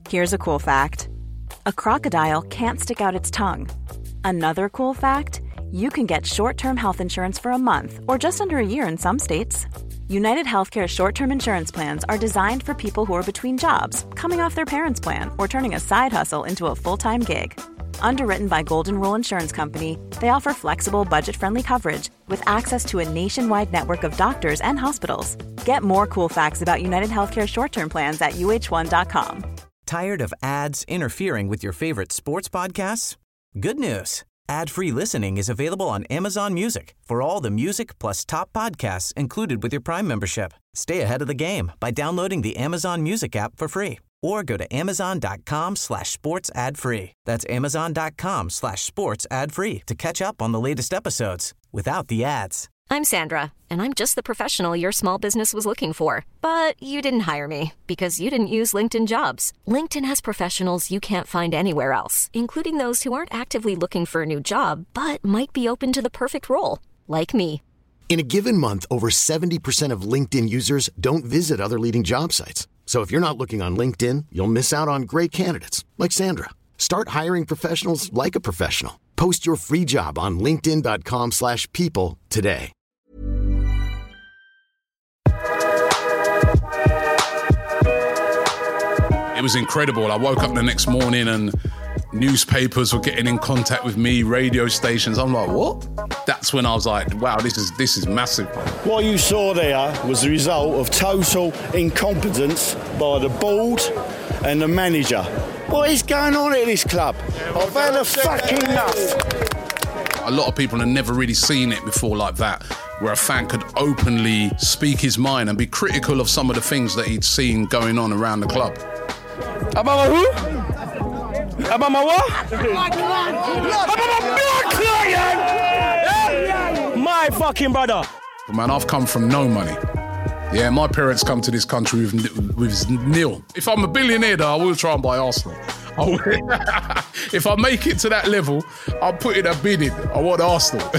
Here's a cool fact. A crocodile can't stick out its tongue. Another cool fact, you can get short-term health insurance for a month or just under a year in some states. United Healthcare short-term insurance plans are designed for people who are between jobs, coming off their parents' plan, or turning a side hustle into a full-time gig. Underwritten by Golden Rule Insurance Company, they offer flexible, budget-friendly coverage with access to a nationwide network of doctors and hospitals. Get more cool facts about United Healthcare short-term plans at uh1.com. Tired of ads interfering with your favorite sports podcasts? Good news. Ad-free listening is available on Amazon Music for all the music plus top podcasts included with your Prime membership. Stay ahead of the game by downloading the Amazon Music app for free or go to amazon.com/sports ad free. That's amazon.com/sports ad free to catch up on the latest episodes without the ads. I'm Sandra, and I'm just the professional your small business was looking for. But you didn't hire me because you didn't use LinkedIn Jobs. LinkedIn has professionals you can't find anywhere else, including those who aren't actively looking for a new job, but might be open to the perfect role, like me. In a given month, over 70% of LinkedIn users don't visit other leading job sites. So if you're not looking on LinkedIn, you'll miss out on great candidates like Sandra. Start hiring professionals like a professional. Post your free job on linkedin.com/people today. It was incredible. I woke up the next morning and newspapers were getting in contact with me, radio stations. I'm like, what? That's when I was like, wow, this is massive. What you saw there was the result of total incompetence by the board and the manager. What is going on at this club? I've had a fucking enough. A lot of people have never really seen it before like that, where a fan could openly speak his mind and be critical of some of the things that he'd seen going on around the club. About my who? About my what? About my blood client! My fucking brother. Man, I've come from no money. Yeah, my parents come to this country with nil. If I'm a billionaire, though, I will try and buy Arsenal. If I make it to that level, I'll put in a bid in. I want Arsenal.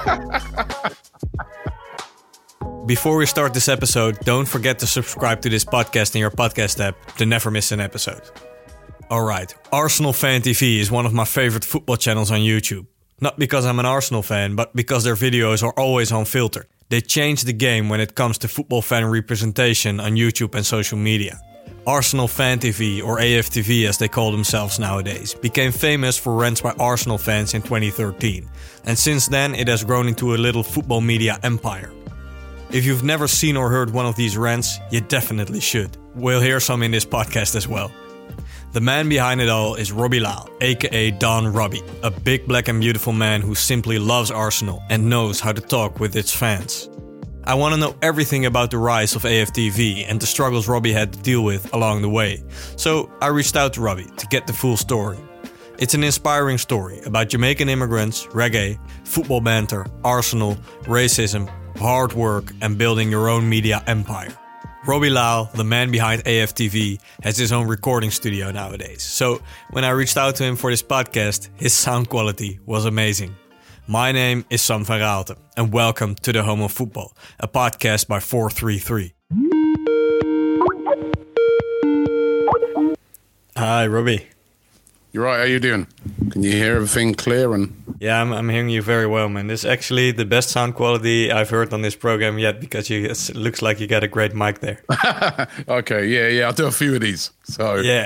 Before we start this episode, don't forget to subscribe to this podcast in your podcast app to never miss an episode. Alright, Arsenal Fan TV is one of my favorite football channels on YouTube. Not because I'm an Arsenal fan, but because their videos are always unfiltered. They change the game when it comes to football fan representation on YouTube and social media. Arsenal Fan TV, or AFTV as they call themselves nowadays, became famous for rants by Arsenal fans in 2013. And since then it has grown into a little football media empire. If you've never seen or heard one of these rants, you definitely should. We'll hear some in this podcast as well. The man behind it all is Robbie Lyle, aka Don Robbie, a big black and beautiful man who simply loves Arsenal and knows how to talk with its fans. I want to know everything about the rise of AFTV and the struggles Robbie had to deal with along the way, so I reached out to Robbie to get the full story. It's an inspiring story about Jamaican immigrants, reggae, football banter, Arsenal, racism, hard work and building your own media empire. Robbie Lyle, the man behind AFTV, has his own recording studio nowadays. So when I reached out to him for this podcast, his sound quality was amazing. My name is Sam van Raalte and welcome to The Home of Football, a podcast by 433. Hi, Robbie. You're right, how you doing? Can you hear everything clear? Yeah, I'm hearing you very well, man. This is actually the best sound quality I've heard on this program yet because it looks like you got a great mic there. Okay, yeah, I'll do a few of these. So yeah.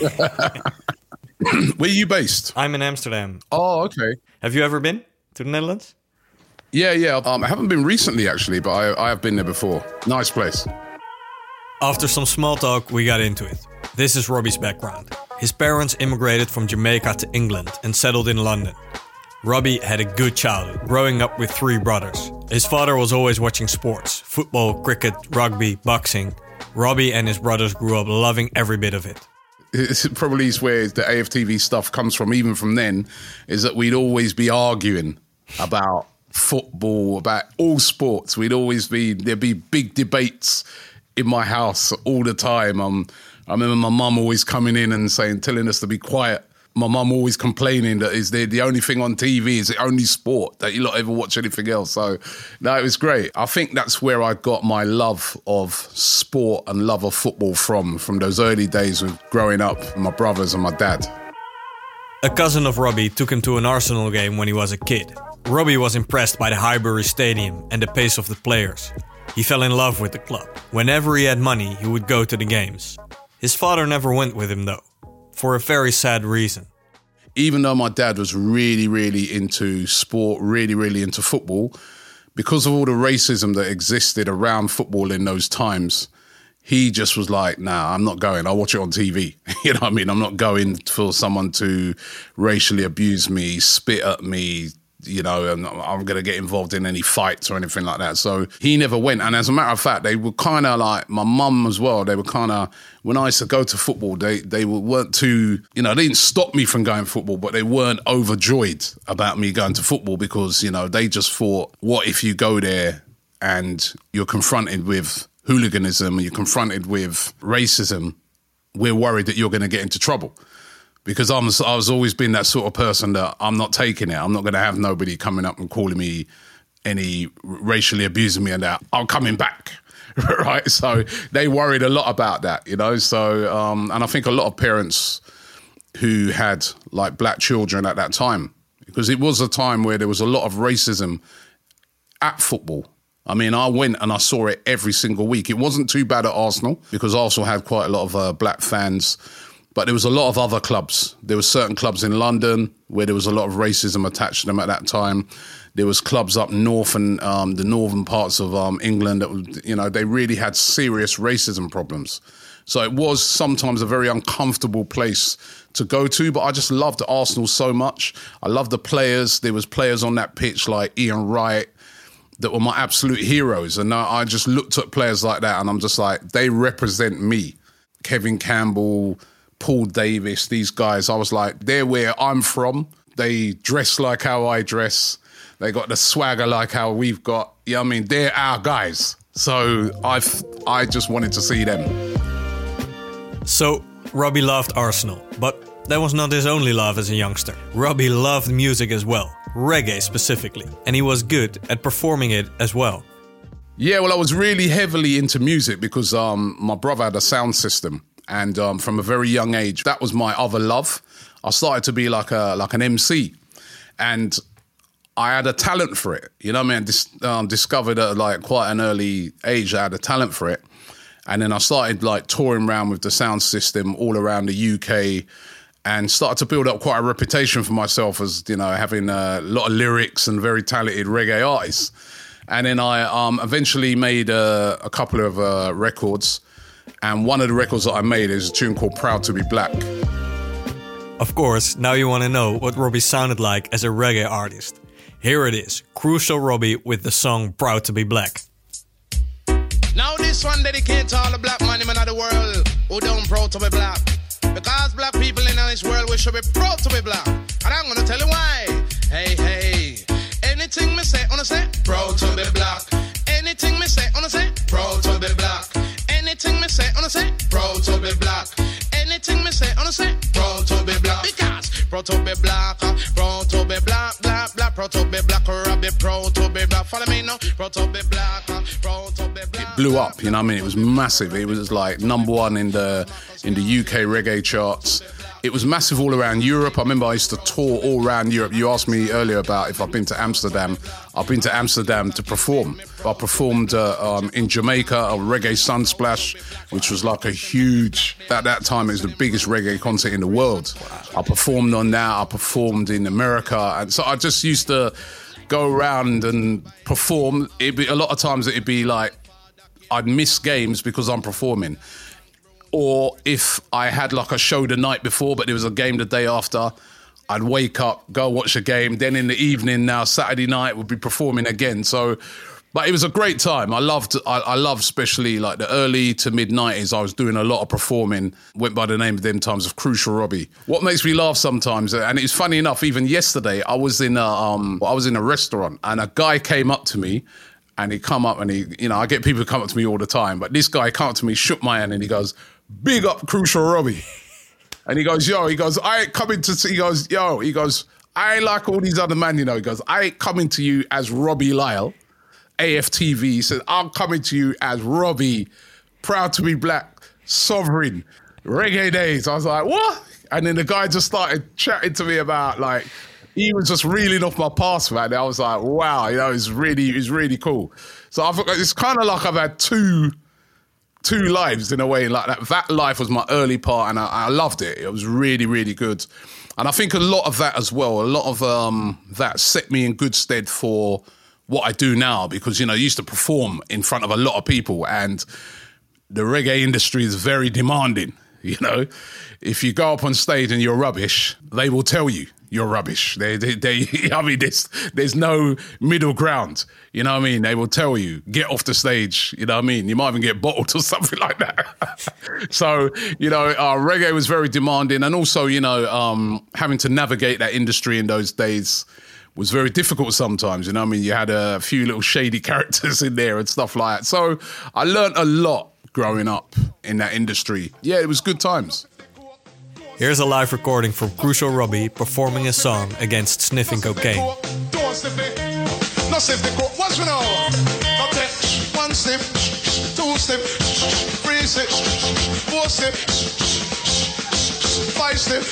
Where are you based? I'm in Amsterdam. Oh, okay. Have you ever been to the Netherlands? Yeah. I haven't been recently, actually, but I have been there before. Nice place. After some small talk, we got into it. This is Robbie's background. His parents immigrated from Jamaica to England and settled in London. Robbie had a good childhood, growing up with 3 brothers. His father was always watching sports, football, cricket, rugby, boxing. Robbie and his brothers grew up loving every bit of it. It's probably where the AFTV stuff comes from, even from then, is that we'd always be arguing about football, about all sports. There'd be big debates in my house all the time. I remember my mum always coming in and telling us to be quiet My mum always complaining that is the only thing on TV, is the only sport, that you not ever watch anything else. So, no, it was great. I think that's where I got my love of sport and love of football from those early days of growing up with my brothers and my dad. A cousin of Robbie took him to an Arsenal game when he was a kid. Robbie was impressed by the Highbury Stadium and the pace of the players. He fell in love with the club. Whenever he had money, he would go to the games. His father never went with him though, for a very sad reason. Even though my dad was really, really into sport, really, really into football, because of all the racism that existed around football in those times, he just was like, nah, I'm not going. I'll watch it on TV. You know what I mean? I'm not going for someone to racially abuse me, spit at me, you know, and I'm going to get involved in any fights or anything like that. So he never went. And as a matter of fact, they were kind of like, my mum as well, they were kind of, when I used to go to football, they weren't too, you know, they didn't stop me from going to football, but they weren't overjoyed about me going to football because, you know, they just thought, what if you go there and you're confronted with hooliganism and you're confronted with racism, we're worried that you're going to get into trouble. Because I was always been that sort of person that I'm not taking it. I'm not going to have nobody coming up and calling me any racially abusing me and that. I'm coming back, right? So they worried a lot about that, you know. So and I think a lot of parents who had like black children at that time, because it was a time where there was a lot of racism at football. I mean, I went and I saw it every single week. It wasn't too bad at Arsenal because Arsenal had quite a lot of black fans. But there was a lot of other clubs. There were certain clubs in London where there was a lot of racism attached to them at that time. There was clubs up north and the northern parts of England that, you know, they really had serious racism problems. So it was sometimes a very uncomfortable place to go to. But I just loved Arsenal so much. I loved the players. There was players on that pitch like Ian Wright that were my absolute heroes. And I just looked at players like that and I'm just like, they represent me. Kevin Campbell, Paul Davis, these guys, I was like, they're where I'm from. They dress like how I dress. They got the swagger like how we've got. Yeah, I mean, they're our guys. So I just wanted to see them. So Robbie loved Arsenal, but that was not his only love as a youngster. Robbie loved music as well, reggae specifically, and he was good at performing it as well. Yeah, well, I was really heavily into music because my brother had a sound system. And from a very young age, that was my other love. I started to be like an MC, and I had a talent for it. You know what I mean? Discovered at like quite an early age I had a talent for it, and then I started like touring around with the sound system all around the UK, and started to build up quite a reputation for myself as, you know, having a lot of lyrics and very talented reggae artists. And then I eventually made a couple of records. And one of the records that I made is a tune called Proud to be Black. Of course, now you want to know what Robbie sounded like as a reggae artist. Here it is, Crucial Robbie with the song Proud to be Black. Now this one dedicated to all the black men in the world who don't proud to be black. Because black people in this world, we should be proud to be black. And I'm going to tell you why. Hey, hey, anything me say, wanna say, proud to be black. Anything me say, wanna say, proud to be black. Anything me say, wanna say, proud to be black. Anything me say, wanna say, proud to be black. Because proud to be black, proud to be black, black, black, proud to be black, Robbie, proud to be black. Follow me now, proud to be black, proud to be black. It blew up, you know what I mean? It was massive. It was like #1 in the UK reggae charts. It was massive all around Europe. I remember I used to tour all around Europe. You asked me earlier about if I've been to Amsterdam. I've been to Amsterdam to perform. I performed in Jamaica, a Reggae Sunsplash, which was like a huge, at that time it was the biggest reggae concert in the world. I performed on that. I performed in America. And so I just used to go around and perform. A lot of times it'd be like, I'd miss games because I'm performing. Or if I had like a show the night before, but there was a game the day after, I'd wake up, go watch a game. Then in the evening, now Saturday night, we'd be performing again. So, but it was a great time. I loved especially like the early to mid 90s. I was doing a lot of performing. Went by the name of them times of Crucial Robbie. What makes me laugh sometimes, and it's funny enough, even yesterday, I was in a restaurant and a guy came up to me. And he come up and I get people who come up to me all the time, but this guy came up to me, shook my hand and he goes, "Big up Crucial Robbie." And he goes, I ain't coming to see, he goes, I ain't like all these other men, you know. He goes, I ain't coming to you as Robbie Lyle, AFTV. He said, I'm coming to you as Robbie, proud to be black, sovereign, reggae days. I was like, what? And then the guy just started chatting to me about, like, he was just reeling off my past, man. I was like, wow, you know, it's really cool. So I thought it's kind of like I've had two lives in a way. Like that life was my early part, and I loved it. It was really, really good. And I think a lot of that as well, a lot of that set me in good stead for what I do now, because, you know, I used to perform in front of a lot of people, and the reggae industry is very demanding, you know. If you go up on stage and you're rubbish, they will tell you you're rubbish. I mean, there's no middle ground. You know what I mean? They will tell you, get off the stage. You know what I mean? You might even get bottled or something like that. So, you know, reggae was very demanding. And also, you know, having to navigate that industry in those days was very difficult sometimes. You know what I mean? You had a few little shady characters in there and stuff like that. So I learned a lot growing up in that industry. Yeah, it was good times. Here's a live recording from Crucial Robbie performing a song against sniffing cocaine. Don't sniff it. No sniff the coke. Once we know. No take. 1 sniff, 2 sniff, 3 sniff, 4 sniff, 5 sniff,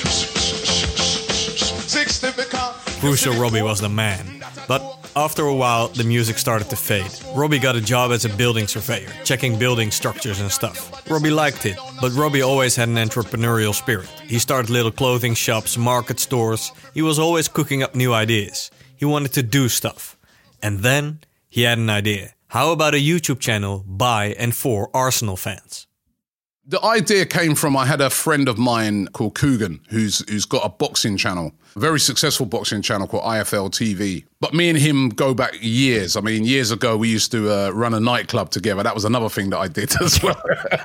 6 sniff. Crucial Robbie was the man. But after a while, the music started to fade. Robbie got a job as a building surveyor, checking building structures and stuff. Robbie liked it, but Robbie always had an entrepreneurial spirit. He started little clothing shops, market stores. He was always cooking up new ideas. He wanted to do stuff. And then he had an idea. How about a YouTube channel by and for Arsenal fans? The idea came from, I had a friend of mine called Coogan, who's got a boxing channel, a very successful boxing channel called IFL TV. But me and him go back years. I mean, years ago, we used to run a nightclub together. That was another thing that I did as well.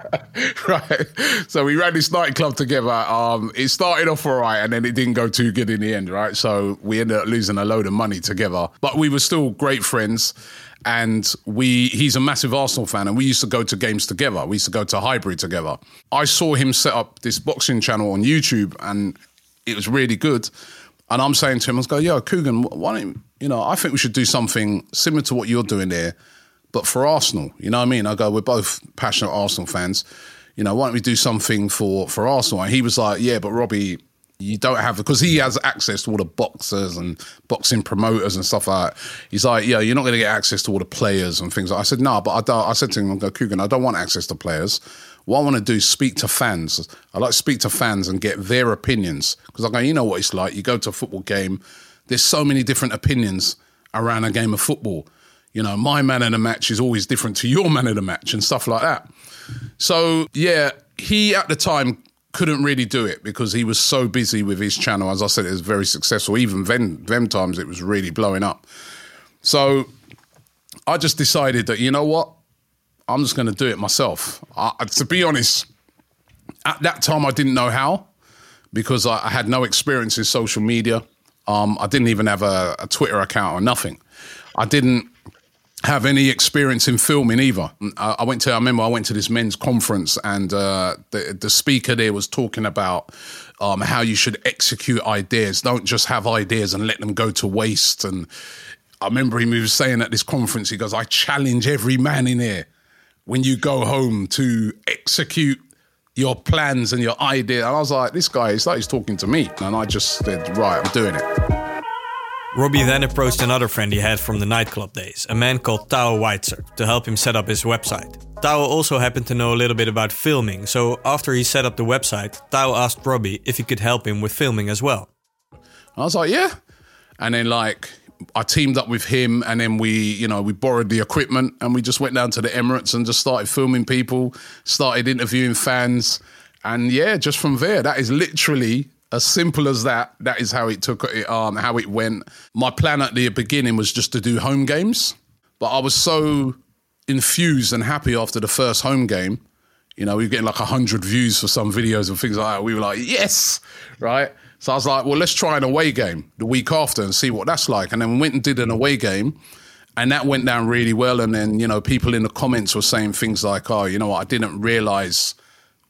Right. So we ran this nightclub together. It started off all right, and then it didn't go too good in the end, right? So we ended up losing a load of money together. But we were still great friends. And he's a massive Arsenal fan, and we used to go to games together. We used to go to Highbury together. I saw him set up this boxing channel on YouTube, and it was really good. And I'm saying to him, I was going, yo, Coogan, why don't I think we should do something similar to what you're doing there, but for Arsenal. You know what I mean? I go, we're both passionate Arsenal fans. You know, why don't we do something for Arsenal? And he was like, yeah, but Robbie, you don't have, because he has access to all the boxers and boxing promoters and stuff like that. He's like, yeah, you're not going to get access to all the players and things like that. I said, no, but I said to him, I go, Coogan, I don't want access to players. What I want to do is speak to fans. I like to speak to fans and get their opinions. Because I go, you know what it's like. You go to a football game, there's so many different opinions around a game of football. You know, my man of the match is always different to your man of the match and stuff like that. So, yeah, he at the time couldn't really do it because he was so busy with his channel. As I said, it was very successful. Even them times it was really blowing up. So I just decided that, you know what? I'm just going to do it myself. To be honest, at that time I didn't know how, because I had no experience in social media. I didn't even have a Twitter account or nothing. I didn't have any experience in filming either. I remember I went to this men's conference, and the speaker there was talking about how you should execute ideas. Don't just have ideas and let them go to waste. And I remember he was saying at this conference, he goes, I challenge every man in here when you go home to execute your plans and your idea. And I was like, this guy, it's like he's talking to me. And I just said, right, I'm doing it. Robbie then approached another friend he had from the nightclub days, a man called Tao Weitzer, to help him set up his website. Tao also happened to know a little bit about filming, so after he set up the website, Tao asked Robbie if he could help him with filming as well. I was like, yeah. And then I teamed up with him, and then we borrowed the equipment, and we just went down to the Emirates and just started filming people, started interviewing fans. And yeah, just from there, that is literally as simple as that. That is how how it went. My plan at the beginning was just to do home games, but I was so infused and happy after the first home game. You know, we were getting 100 views for some videos and things like that. We were like, yes, right? So I was like, well, let's try an away game the week after and see what that's like. And then we went and did an away game, and that went down really well. And then, people in the comments were saying things like, oh, you know what, I didn't realise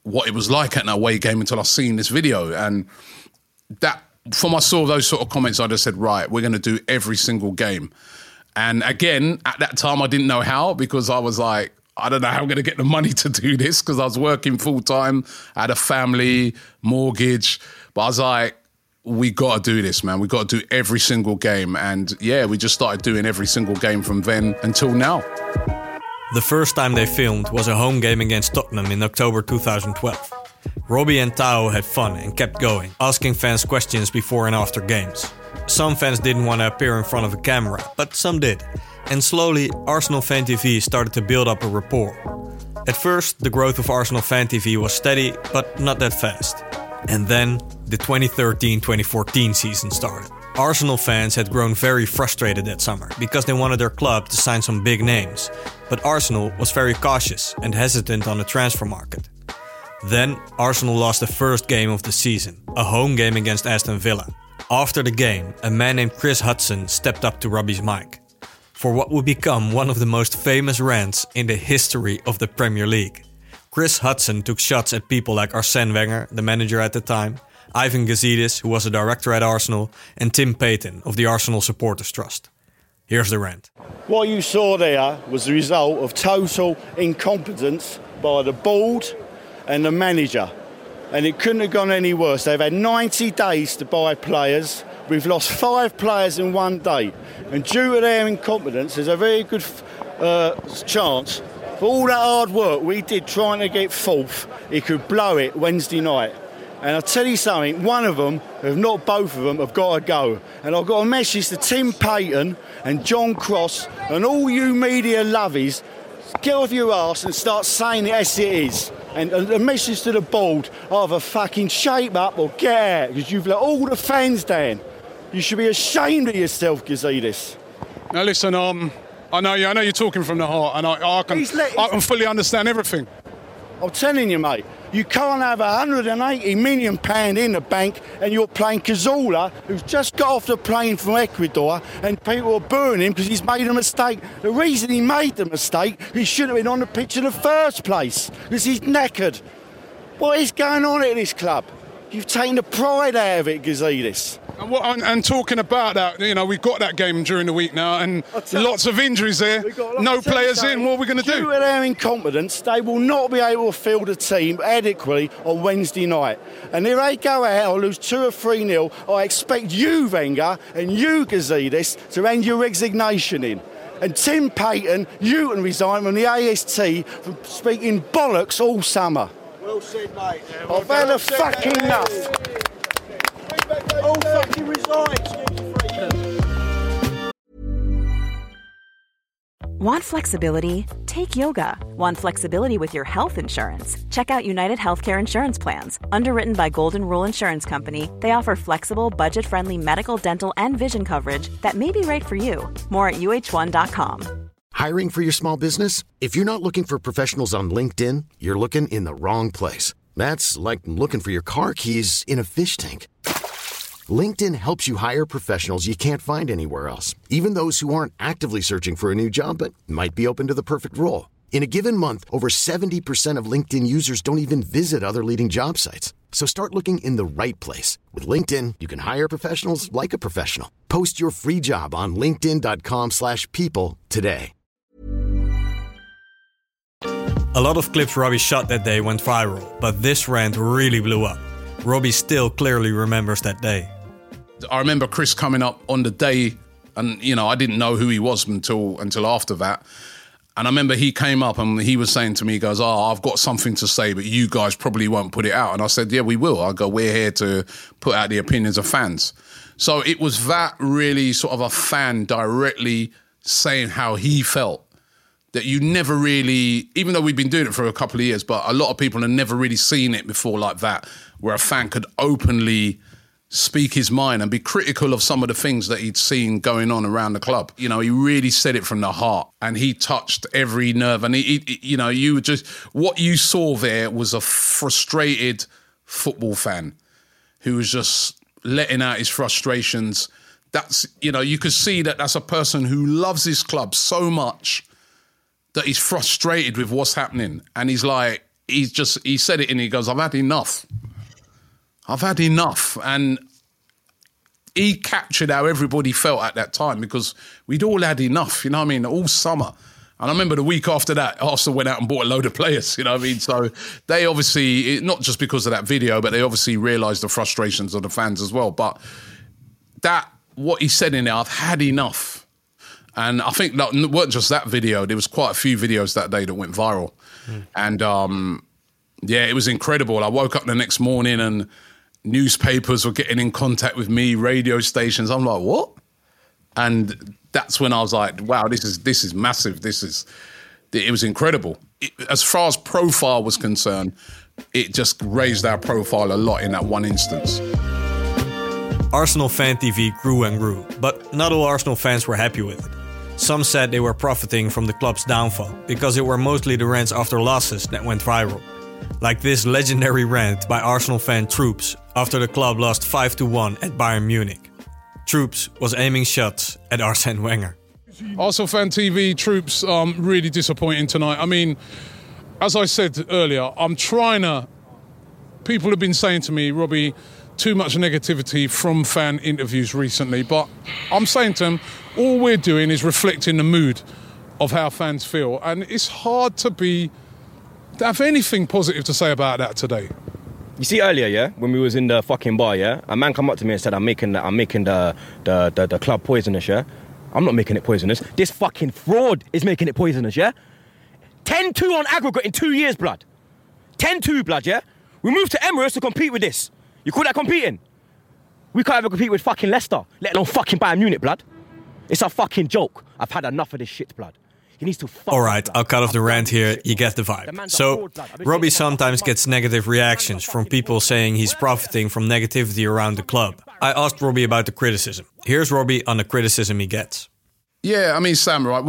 what it was like at an away game until I seen this video. And that, from I saw those sort of comments, I just said, right, we're going to do every single game. And again, at that time, I didn't know how, because I was like, I don't know how I'm going to get the money to do this, because I was working full time, I had a family, mortgage. But I was like, we got to do this, man. We got to do every single game. And yeah, we just started doing every single game from then until now. The first time they filmed was a home game against Tottenham in October 2012. Robbie and Tao had fun and kept going, asking fans questions before and after games. Some fans didn't want to appear in front of a camera, but some did. And slowly, Arsenal Fan TV started to build up a rapport. At first, the growth of Arsenal Fan TV was steady, but not that fast. And then, the 2013-2014 season started. Arsenal fans had grown very frustrated that summer because they wanted their club to sign some big names. But Arsenal was very cautious and hesitant on the transfer market. Then, Arsenal lost the first game of the season, a home game against Aston Villa. After the game, a man named Chris Hudson stepped up to Robbie's mic for what would become one of the most famous rants in the history of the Premier League. Chris Hudson took shots at people like Arsene Wenger, the manager at the time, Ivan Gazidis, who was a director at Arsenal, and Tim Payton of the Arsenal Supporters Trust. Here's the rant. What you saw there was the result of total incompetence by the board and the manager. And it couldn't have gone any worse. They've had 90 days to buy players. We've lost 5 players in one day. And due to their incompetence, there's a very good chance for all that hard work we did trying to get fourth, it could blow it Wednesday night. And I'll tell you something, one of them, if not both of them, have got to go. And I've got a message to Tim Payton and John Cross and all you media lovies, get off your arse and start saying it as it is. And the message to the board, either fucking shape up or get out, because you've let all the fans down. You should be ashamed of yourself, Gazidis. Now listen, I know you're talking from the heart, and I can fully understand everything. I'm telling you, mate, you can't have £180 million in the bank and you're playing Cazorla, who's just got off the plane from Ecuador, and people are booing him because he's made a mistake. The reason he made the mistake, he should have been on the pitch in the first place, because he's knackered. What is going on at this club? You've taken the pride out of it, Gazidis. And talking about that, we've got that game during the week now, and lots of injuries there. No players in. What are we going to do? Due to their incompetence, they will not be able to field a team adequately on Wednesday night. And if they go out or lose 2 or 3-0, I expect you, Wenger, and you, Gazidis, to hand your resignation in. And Tim Payton, you can resign from the AST for speaking bollocks all summer. Well said, mate. I've had a fucking enough. All fucking resigns. Want flexibility? Take yoga. Want flexibility with your health insurance? Check out United Healthcare Insurance Plans. Underwritten by Golden Rule Insurance Company, they offer flexible, budget-friendly medical, dental, and vision coverage that may be right for you. More at uh1.com. Hiring for your small business? If you're not looking for professionals on LinkedIn, you're looking in the wrong place. That's like looking for your car keys in a fish tank. LinkedIn helps you hire professionals you can't find anywhere else, even those who aren't actively searching for a new job but might be open to the perfect role. In a given month, over 70% of LinkedIn users don't even visit other leading job sites. So start looking in the right place. With LinkedIn, you can hire professionals like a professional. Post your free job on linkedin.com/people today. A lot of clips Robbie shot that day went viral, but this rant really blew up. Robbie still clearly remembers that day. I remember Chris coming up on the day, and I didn't know who he was until after that. And I remember he came up and he was saying to me, he goes, I've got something to say, but you guys probably won't put it out. And I said, yeah, we will. I go, we're here to put out the opinions of fans. So it was that really sort of a fan directly saying how he felt. That you never really, even though we've been doing it for a couple of years, but a lot of people have never really seen it before like that, where a fan could openly speak his mind and be critical of some of the things that he'd seen going on around the club. He really said it from the heart, and he touched every nerve. And what you saw there was a frustrated football fan who was just letting out his frustrations. That's, you could see that that's a person who loves his club so much that he's frustrated with what's happening. And he's like, he said it and he goes, I've had enough. And he captured how everybody felt at that time because we'd all had enough, you know what I mean, all summer. And I remember the week after that, Arsenal went out and bought a load of players, you know what I mean? So they obviously, not just because of that video, but they obviously realised the frustrations of the fans as well. But what he said in there, I've had enough. And I think that it weren't just that video. There was quite a few videos that day that went viral. And it was incredible. I woke up the next morning and newspapers were getting in contact with me, radio stations. I'm like, what? And that's when I was like, wow, this is massive. It was incredible. As far as profile was concerned, it just raised our profile a lot in that one instance. Arsenal Fan TV grew and grew, but not all Arsenal fans were happy with it. Some said they were profiting from the club's downfall because it were mostly the rants after losses that went viral. Like this legendary rant by Arsenal fan Troops after the club lost 5-1 at Bayern Munich. Troops was aiming shots at Arsene Wenger. Arsenal Fan TV, Troops, really disappointing tonight. I mean, as I said earlier, people have been saying to me, Robbie, too much negativity from fan interviews recently, but I'm saying to them, all we're doing is reflecting the mood of how fans feel, and it's hard to have anything positive to say about that today. You see earlier, yeah, when we was in the fucking bar, yeah, a man come up to me and said, I'm making the club poisonous, yeah? I'm not making it poisonous. This fucking fraud is making it poisonous, yeah? 10-2 on aggregate in 2 years, blood. 10-2, blood, yeah? We moved to Emirates to compete with this. You call that competing? We can't even compete with fucking Leicester, let alone fucking Bayern Munich, blood. It's a fucking joke. I've had enough of this shit, blood. He needs to All right, I'll cut off the rant here. You get the vibe. So, Robbie sometimes gets negative reactions from people saying he's profiting from negativity around the club. I asked Robbie about the criticism. Here's Robbie on the criticism he gets. Yeah, I mean, Sam, right?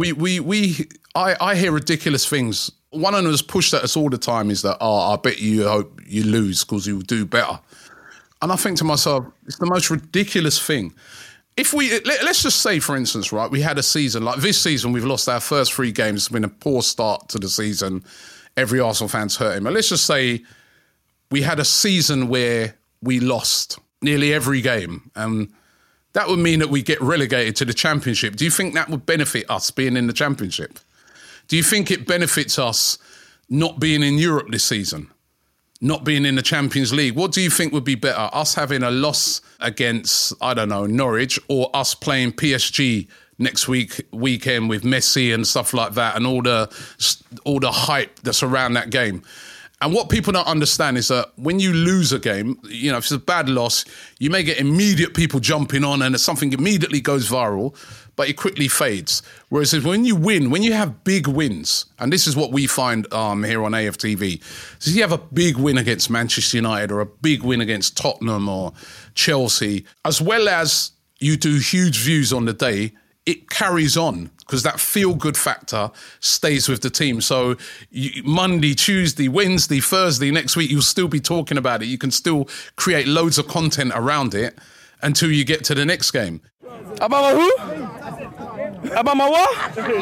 I hear ridiculous things. One of them that's pushed at us all the time is that, I bet you hope you lose because you'll do better. And I think to myself, it's the most ridiculous thing. Let's just say, for instance, right, we had a season, like this season, we've lost our first 3 games. It's been a poor start to the season. Every Arsenal fan's hurt him. But let's just say we had a season where we lost nearly every game. And that would mean that we get relegated to the Championship. Do you think that would benefit us being in the Championship? Do you think it benefits us not being in Europe this season? Not being in the Champions League? What do you think would be better? Us having a loss against, I don't know, Norwich, or us playing PSG next weekend with Messi and stuff like that, and all the hype that's around that game? And what people don't understand is that when you lose a game, you know, if it's a bad loss, you may get immediate people jumping on and something immediately goes viral, but it quickly fades. Whereas when you win, when you have big wins, and this is what we find here on AFTV, so you have a big win against Manchester United or a big win against Tottenham or Chelsea, as well as you do huge views on the day, it carries on because that feel-good factor stays with the team. So Monday, Tuesday, Wednesday, Thursday, next week, you'll still be talking about it. You can still create loads of content around it until you get to the next game. About my who? About my what? About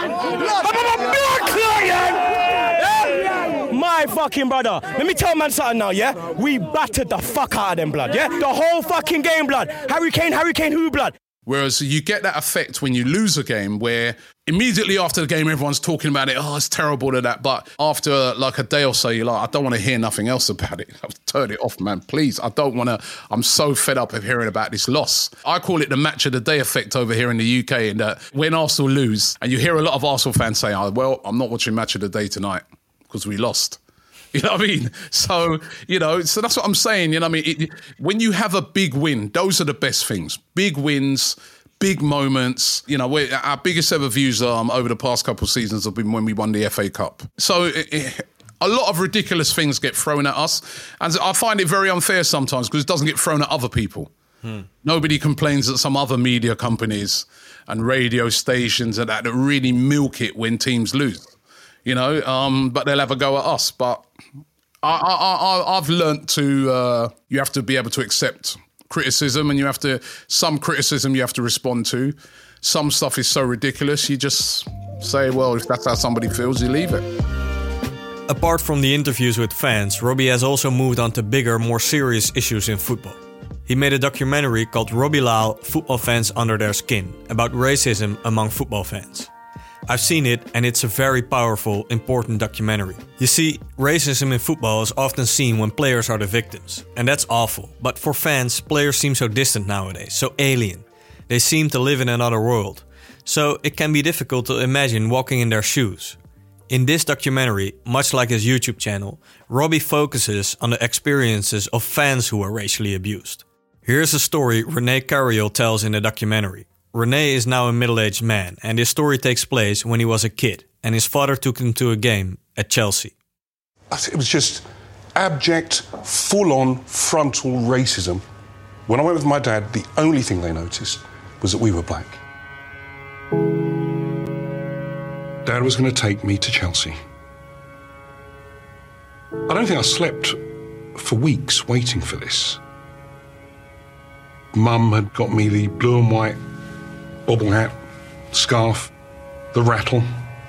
my blood client! My fucking brother. Let me tell man something now, yeah? We battered the fuck out of them, blood, yeah? The whole fucking game, blood. Harry Kane, who, blood? Whereas you get that effect when you lose a game where immediately after the game, everyone's talking about it. Oh, it's terrible to that. But after like a day or so, you're like, I don't want to hear nothing else about it. Turn it off, man. Please. I don't want to. I'm so fed up of hearing about this loss. I call it the match of the day effect over here in the UK. And that when Arsenal lose, and you hear a lot of Arsenal fans say, oh, well, I'm not watching match of the day tonight because we lost. You know what I mean? So, you know, so that's what I'm saying. You know what I mean? When you have a big win, those are the best things. Big wins, big moments. You know, our biggest ever views over the past couple of seasons have been when we won the FA Cup. So a lot of ridiculous things get thrown at us. And I find it very unfair sometimes because it doesn't get thrown at other people. Nobody complains that some other media companies and radio stations and that really milk it when teams lose. You know, but they'll have a go at us. But I've learnt to, you have to be able to accept criticism, and some criticism you have to respond to. Some stuff is so ridiculous, you just say, well, if that's how somebody feels, you leave it. Apart from the interviews with fans, Robbie has also moved on to bigger, more serious issues in football. He made a documentary called Robbie Lyle, Football Fans Under Their Skin, about racism among football fans. I've seen it and it's a very powerful, important documentary. You see, racism in football is often seen when players are the victims, and that's awful. But for fans, players seem so distant nowadays, so alien. They seem to live in another world. So it can be difficult to imagine walking in their shoes. In this documentary, much like his YouTube channel, Robbie focuses on the experiences of fans who were racially abused. Here's a story René Carriel tells in the documentary. René is now a middle-aged man, and his story takes place when he was a kid, and his father took him to a game at Chelsea. It was just abject, full-on frontal racism. When I went with my dad, the only thing they noticed was that we were black. Dad was going to take me to Chelsea. I don't think I slept for weeks waiting for this. Mum had got me the blue and white bobble hat, scarf, the rattle.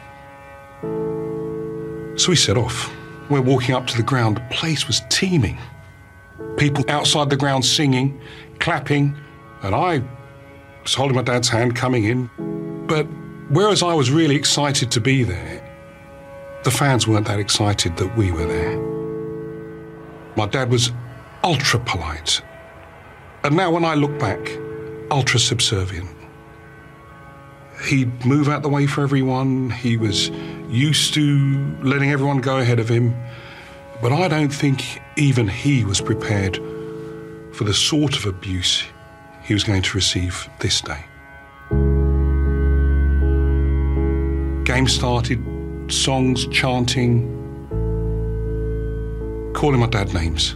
So we set off. We're walking up to the ground. The place was teeming. People outside the ground singing, clapping, and I was holding my dad's hand coming in. But whereas I was really excited to be there, the fans weren't that excited that we were there. My dad was ultra polite. And now when I look back, ultra subservient. He'd move out the way for everyone. He was used to letting everyone go ahead of him. But I don't think even he was prepared for the sort of abuse he was going to receive this day. Game started, songs, chanting, calling my dad names.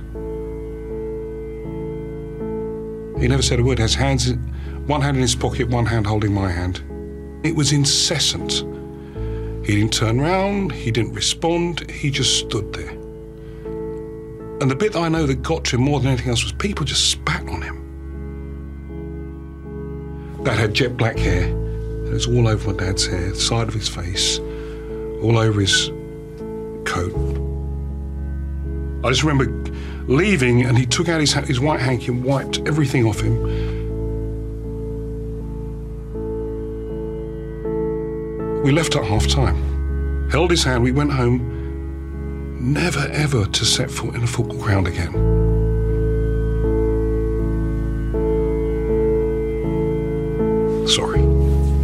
He never said a word. His hands, one hand in his pocket, one hand holding my hand. It was incessant. He didn't turn round, he didn't respond, he just stood there. And the bit that I know that got to him more than anything else was people just spat on him. Dad had jet black hair, and it was all over my dad's hair, the side of his face, all over his coat. I just remember leaving, and he took out his white hanky and wiped everything off him. We left at half-time, held his hand, we went home, never ever to set foot in a football ground again. Sorry.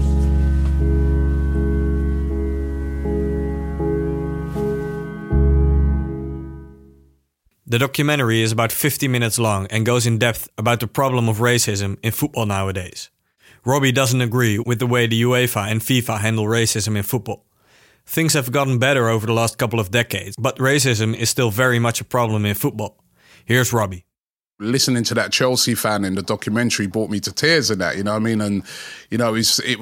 The documentary is about 50 minutes long and goes in depth about the problem of racism in football nowadays. Robbie doesn't agree with the way the UEFA and FIFA handle racism in football. Things have gotten better over the last couple of decades, but racism is still very much a problem in football. Here's Robbie. Listening to that Chelsea fan in the documentary brought me to tears in that, you know what I mean? And, you know,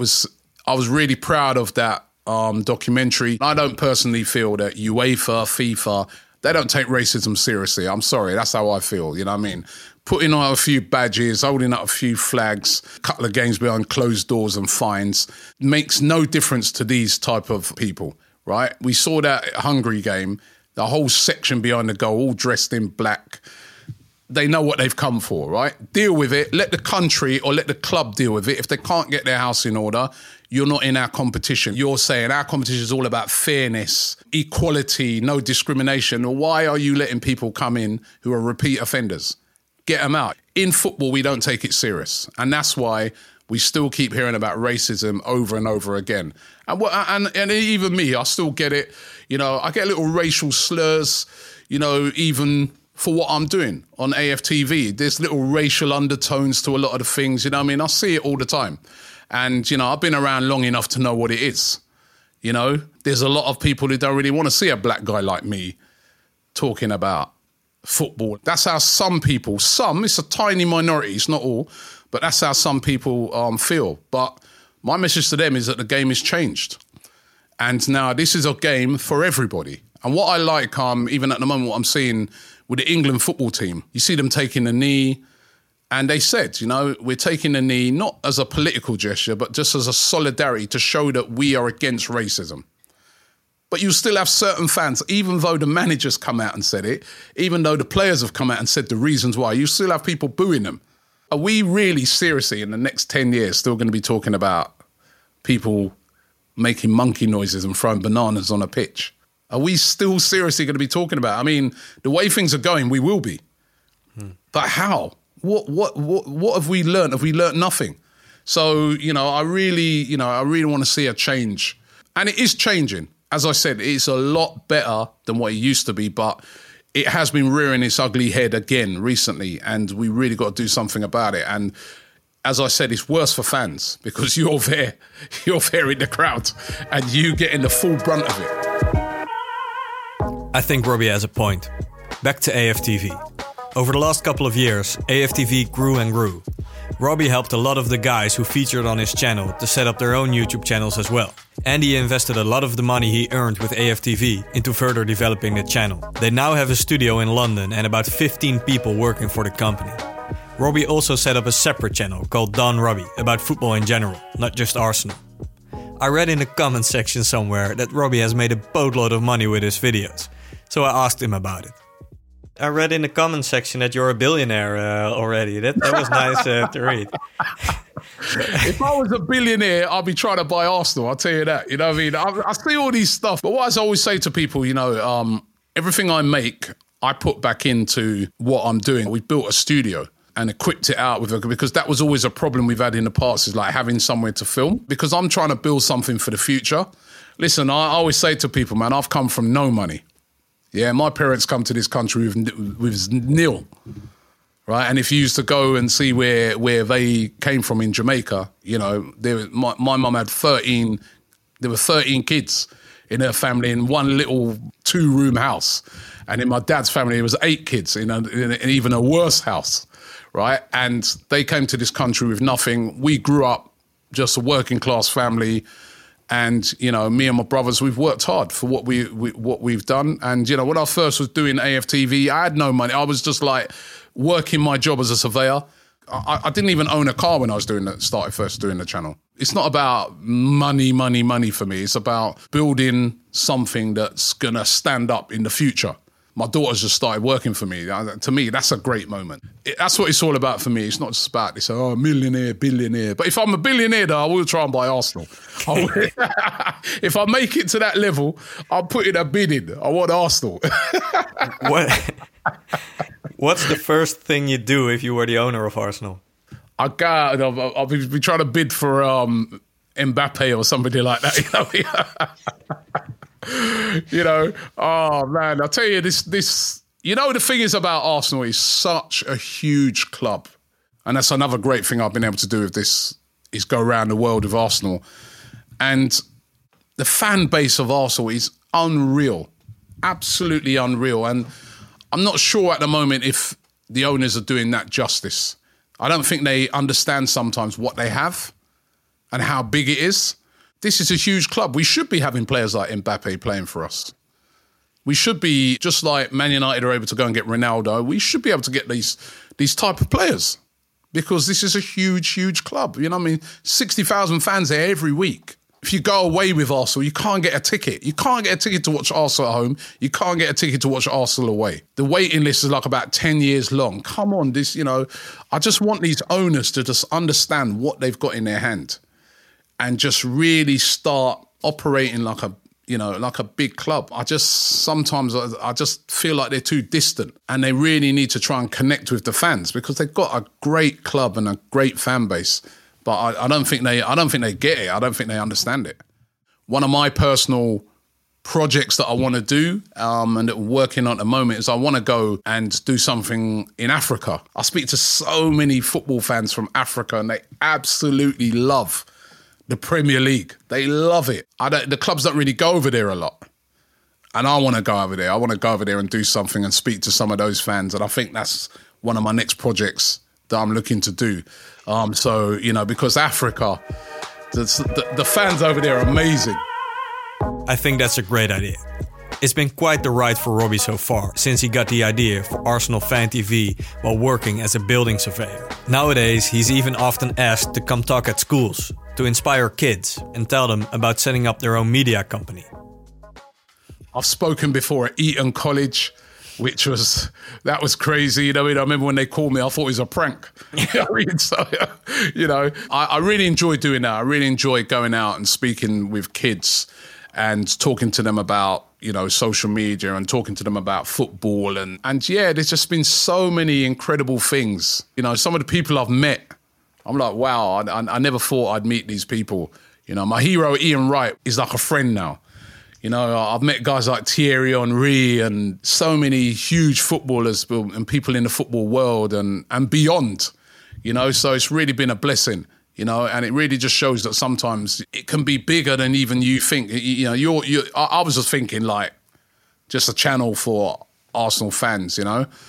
I was really proud of that documentary. I don't personally feel that UEFA, FIFA, they don't take racism seriously. I'm sorry, that's how I feel, you know what I mean? Putting on a few badges, holding up a few flags, a couple of games behind closed doors and fines makes no difference to these type of people, right? We saw that Hungary game, the whole section behind the goal, all dressed in black. They know what they've come for, right? Deal with it. Let the country or let the club deal with it. If they can't get their house in order, you're not in our competition. You're saying our competition is all about fairness, equality, no discrimination. Well, why are you letting people come in who are repeat offenders? Get them out. In football, we don't take it serious. And that's why we still keep hearing about racism over and over again. And even me, I still get it. You know, I get little racial slurs, you know, even for what I'm doing on AFTV. There's little racial undertones to a lot of the things, you know what I mean? I see it all the time. And, you know, I've been around long enough to know what it is. You know, there's a lot of people who don't really want to see a black guy like me talking about football. That's how some people, it's a tiny minority, it's not all, but that's how some people feel. But my message to them is that the game has changed. And now this is a game for everybody. And what I like, even at the moment, what I'm seeing with the England football team, you see them taking the knee, and they said, you know, we're taking the knee not as a political gesture, but just as a solidarity to show that we are against racism. But you still have certain fans, even though the managers come out and said it, even though the players have come out and said the reasons why, you still have people booing them. Are we really seriously in the next 10 years still going to be talking about people making monkey noises and throwing bananas on a pitch? Are we still seriously going to be talking about it? I mean, the way things are going, we will be. But how? What have we learned? Have we learned nothing? So, I really want to see a change. And it is changing. As I said, it's a lot better than what it used to be, but it has been rearing its ugly head again recently, and we really got to do something about it. And as I said, it's worse for fans because you're there in the crowd, and you getting the full brunt of it. I think Robbie has a point. Back to AFTV. Over the last couple of years, AFTV grew and grew. Robbie helped a lot of the guys who featured on his channel to set up their own YouTube channels as well. And he invested a lot of the money he earned with AFTV into further developing the channel. They now have a studio in London and about 15 people working for the company. Robbie also set up a separate channel called Don Robbie about football in general, not just Arsenal. I read in the comments section somewhere that Robbie has made a boatload of money with his videos, so I asked him about it. I read in the comments section that you're a billionaire already. That was nice to read. If I was a billionaire, I'd be trying to buy Arsenal, I'll tell you that. You know what I mean? I see all these stuff. But what I always say to people, everything I make, I put back into what I'm doing. We built a studio and equipped it out because that was always a problem we've had in the past, is like having somewhere to film. Because I'm trying to build something for the future. Listen, I always say to people, man, I've come from no money. Yeah, my parents come to this country with nil, right? And if you used to go and see where they came from in Jamaica, my mum had 13 kids in her family in one little 2-room house. And in my dad's family, it was 8 kids in even a worse house, right? And they came to this country with nothing. We grew up just a working class family. And, me and my brothers, we've worked hard for what we've done. And, when I first was doing AFTV, I had no money. I was just like working my job as a surveyor. I didn't even own a car when I was started first doing the channel. It's not about money for me. It's about building something that's going to stand up in the future. My daughter's just started working for me. To me, that's a great moment. That's what it's all about for me. It's not just about this, millionaire, billionaire. But if I'm a billionaire, though, I will try and buy Arsenal. If I make it to that level, I'll put in a bid in. I want Arsenal. What's the first thing you'd do if you were the owner of Arsenal? I'll be trying to bid for Mbappe or somebody like that. Oh man, I'll tell you this, the thing is about Arsenal is such a huge club. And that's another great thing I've been able to do with this, is go around the world with Arsenal. And the fan base of Arsenal is unreal, absolutely unreal. And I'm not sure at the moment if the owners are doing that justice. I don't think they understand sometimes what they have and how big it is. This is a huge club. We should be having players like Mbappe playing for us. We should be, just like Man United are able to go and get Ronaldo, we should be able to get these type of players, because this is a huge, huge club. 60,000 fans there every week. If you go away with Arsenal, you can't get a ticket. You can't get a ticket to watch Arsenal at home. You can't get a ticket to watch Arsenal away. The waiting list is like about 10 years long. Come on, I just want these owners to just understand what they've got in their hand and just really start operating like a big club. Sometimes I just feel like they're too distant, and they really need to try and connect with the fans, because they've got a great club and a great fan base. But I don't think they get it. I don't think they understand it. One of my personal projects that I want to do and that we're working on at the moment is I want to go and do something in Africa. I speak to so many football fans from Africa, and they absolutely love the Premier League. They love it. The clubs don't really go over there a lot. And I want to go over there. I want to go over there and do something and speak to some of those fans. And I think that's one of my next projects that I'm looking to do. Because Africa, the fans over there are amazing. I think that's a great idea. It's been quite the ride for Robbie so far, since he got the idea for Arsenal Fan TV while working as a building surveyor. Nowadays, he's even often asked to come talk at schools, to inspire kids and tell them about setting up their own media company. I've spoken before at Eton College, that was crazy. You know, I remember when they called me, I thought it was a prank. I really enjoy doing that. I really enjoy going out and speaking with kids and talking to them about, social media and talking to them about football. And there's just been so many incredible things. Some of the people I've met, I'm like, wow, I never thought I'd meet these people. My hero, Ian Wright, is like a friend now. I've met guys like Thierry Henry and so many huge footballers and people in the football world and beyond, so it's really been a blessing, and it really just shows that sometimes it can be bigger than even you think. I was just thinking like just a channel for Arsenal fans,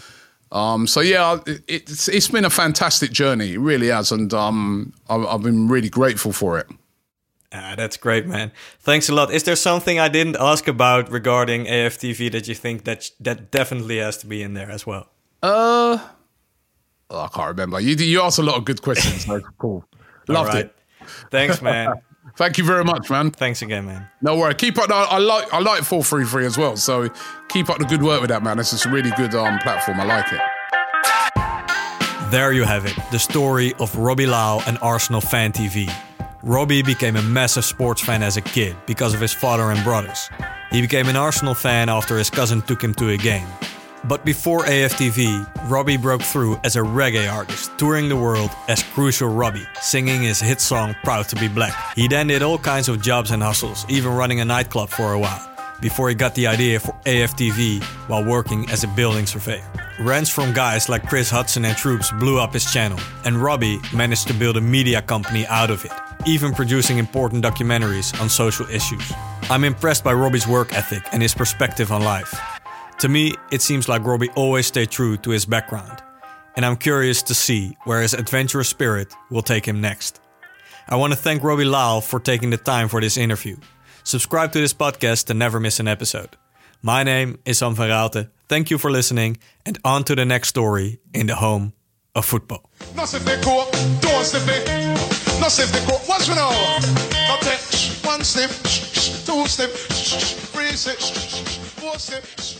it's been a fantastic journey. It really has. And I've been really grateful for it. That's great, man. Thanks a lot. Is there something I didn't ask about regarding AFTV that you think that definitely has to be in there as well? I can't remember. You asked a lot of good questions. So cool. Loved it. Thanks, man. Thank you very much, man. Thanks again, man. No worry. Keep up. I like 433 as well. So keep up the good work with that, man. This is a really good platform. I like it. There you have it. The story of Robbie Lau and Arsenal Fan TV. Robbie became a massive sports fan as a kid because of his father and brothers. He became an Arsenal fan after his cousin took him to a game. But before AFTV, Robbie broke through as a reggae artist, touring the world as Crucial Robbie, singing his hit song Proud to be Black. He then did all kinds of jobs and hustles, even running a nightclub for a while, before he got the idea for AFTV while working as a building surveyor. Rants from guys like Chris Hudson and Troops blew up his channel, and Robbie managed to build a media company out of it, even producing important documentaries on social issues. I'm impressed by Robbie's work ethic and his perspective on life. To me, it seems like Robbie always stayed true to his background, and I'm curious to see where his adventurous spirit will take him next. I want to thank Robbie Lau for taking the time for this interview. Subscribe to this podcast to never miss an episode. My name is Sam van Raalte. Thank you for listening, and on to the next story in the home of football. No sniff the coke, don't sniff it. No sniff the coke, watch me now. No take one sniff, two sniff, three sniff, four sniff.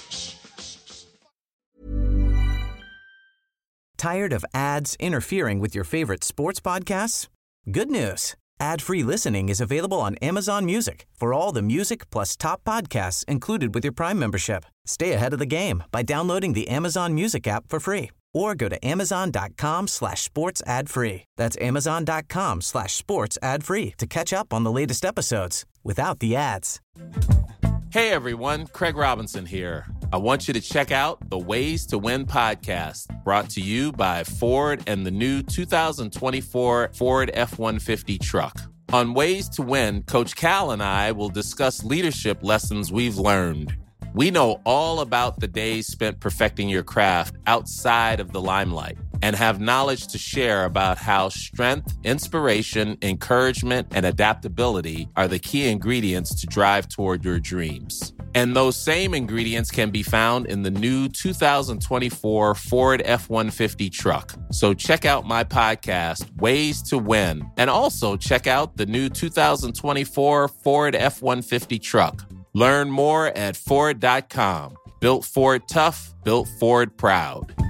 Tired of ads interfering with your favorite sports podcasts? Good news. Ad-free listening is available on Amazon Music for all the music plus top podcasts included with your Prime membership. Stay ahead of the game by downloading the Amazon Music app for free or go to amazon.com/sports ad free. That's amazon.com/sports ad free to catch up on the latest episodes without the ads. Hey everyone, Craig Robinson here. I want you to check out the Ways to Win podcast, brought to you by Ford and the new 2024 Ford F-150 truck. On Ways to Win, Coach Cal and I will discuss leadership lessons we've learned. We know all about the days spent perfecting your craft outside of the limelight and have knowledge to share about how strength, inspiration, encouragement, and adaptability are the key ingredients to drive toward your dreams. And those same ingredients can be found in the new 2024 Ford F-150 truck. So check out my podcast, Ways to Win, and also check out the new 2024 Ford F-150 truck. Learn more at Ford.com. Built Ford tough, built Ford proud.